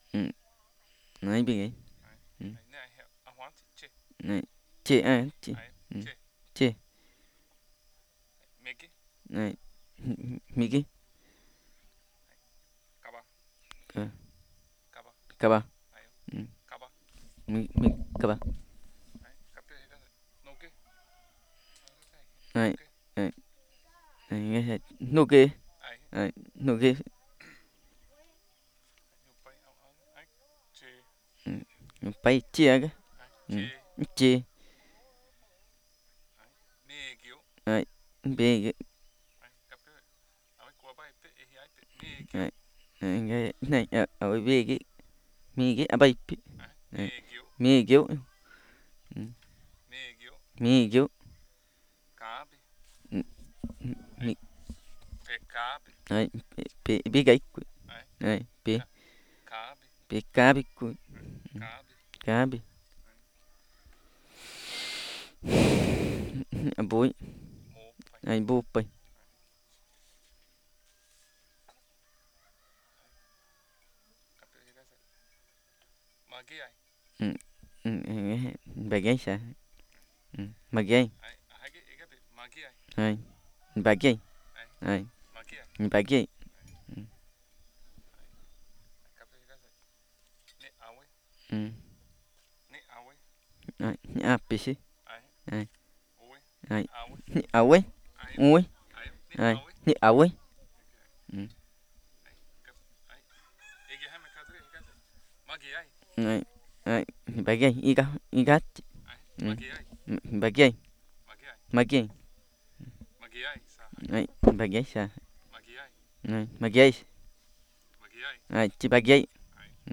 Ừ. Nói bị cái. Đấy. Ừ. Đấy, này hiệu à hoán thì chê. Này. Chê à chê. Đấy, Ừ. chê. Chê. Mê cái. Này. Mì cái. Cá ba. Ờ. Cá ba. Cá ba. Đấy. Ừ. Cá ba. Mì cá ba. Đấy, cà phê cái này. Nô cái. Nô Này. cái. Này. Này nghe thấy. Nô kê. Đấy. Này. Nô kê. Nhiều bay áo áo. Đấy. Chê. Ừ. Bay chia cái. Đấy, Ừ. chê. Chê. Đấy. Nê kiểu. Này. Bê cái. Đấy, cà phê. Áo của bay phê ấy phê nê kiểu. Này. Này nghe này ở bê cái. Mì cái à bay. Đấy, Này. nê kiểu. Mì kiểu. Ừ. Nê kiểu. Mì kiểu. Cá bê. Ừ. Đấy, Mì. phê cá bê. Này. Bê cái. Đấy, Này. Bê. cá bê. Bê cá bê. Đấy, cá bê. Cá bê. Đấy, bố. Bối. Mố bay. Này bố bay. Đấy, cà phê cái này. Mà cái ai. Ừ. Ừ. Bà gáy sao? Ừ. Bà gáy. Đấy, hai cái bê. Mà cái ai. Này. Bà gáy. Đấy, Này. mà cái ai. Bà gáy. Đấy, Ừ. đấy, cà phê cái này. Nê áo ấy. Ừ. Nê áo ấy. Này. À bê xí. Đấy, Này. ôi. Nê Này. áo ấy. À quấy. Ấy. Ui. Ấy, nê Này. áo ấy. À quấy. Ừ. Đấy, cà ấy. Ege hai mà cái này cái này. Mà cái ai. Này. Này. Bà gáy. Ý gắt. Ấy, Ừ. mà cái ai. Bà gáy. Mà cái ai. Bà gáy. Mà cái ai. Sa. Này. Bà gáy sao? Mà cái ai. Này. Bà gáy. Mà cái ai. Này. Chị bà gáy. Ấy, Ừ.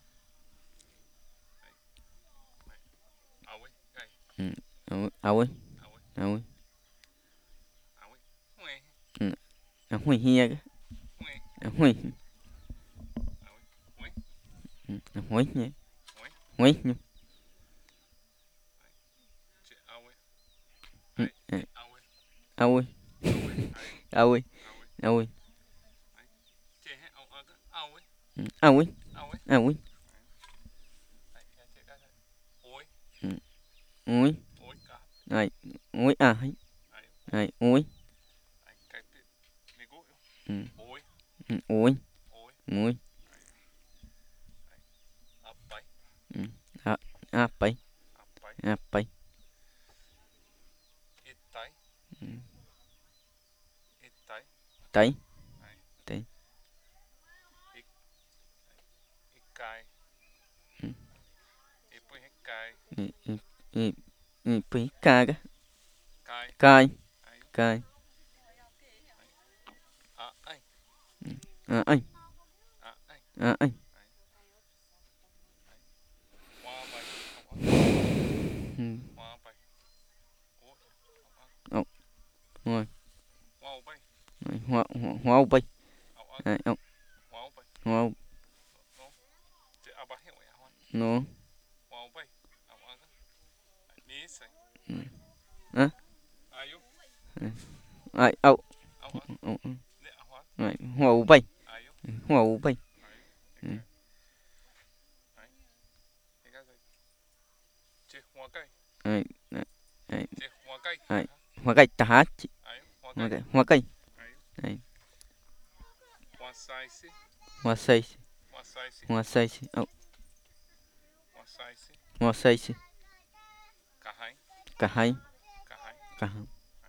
đấy, đấy. Áo ấy. Cái. Ừ. À quấy. Áo ấy. À quấy. Áo ấy. Huê. Ừ. À huy hia cái. Huê. À huy. Áo ấy. Huê. Ừ. À huy nha. Huê. Huy nha. Đấy, chê áo ấy. Ừ. Ấy, nê áo ấy. À quấy. Áo ấy. Ấy, À quấy. áo ấy. À quấy. Đấy, chê hết áo áo cái. Áo ấy. Ừ. À quấy. Áo ấy. À quấy. Đấy, đấy, chê cái này. Ôi. Ừ. Ui. Ôi cả. Này. Ui à hay. Đấy, ôi. Này. Ui. Đấy, cái bê. Mê gỗ. Ừ. Ôi. Ừ. Ui. Ôi. Ui. Đấy, đấy. Áp bay. Ừ. À. À bay. Áp bay. À bay. Ít tay. Ừ. Ít tay. Tay. Đấy, Tay. ít. Ít cay. Ừ. Ít bơi hết cay. Ừ. Ừ. Ừ. Ừ. Pi ca cái. Cay. Cai. Đấy, Cai. đấy. À, anh. Ừ. À anh. À, anh. À anh. Đấy, đấy. Hoa bay. Áo áo. Ừ. Hoa bay. Ôi. Áo áo. Ốc. Rồi. Hoa bay. Này. Hoa bay. Áo áo. Này. Ốc. Hoa bay. Hoa. Nó. Chê áo bay hết rồi hả? Nó. Hoa bay. Áo áo. Ní sạch. Ừ. À. Ayo. Ai. Ốc. Áo áo. Ốc. Nè áo áo. Này. Hoa bay. Ayo. Hoa bay. Ayo. Ừ. Okay. Đấy. Cái cái gì? Chê hoa cây. Này. Này. Chê hoa cây. Này. Hoa cây ta hát. Ayo. Hoa Hoa cây. cây. Hoa cây. Ayo. Này. Hoa sai xí. Hoa xây. Hoa sai xí. Hoa xây. Ốc. Hoa sai xí. Hoa xây. Cả hai. Cả hai. Cả hai. Cả hai.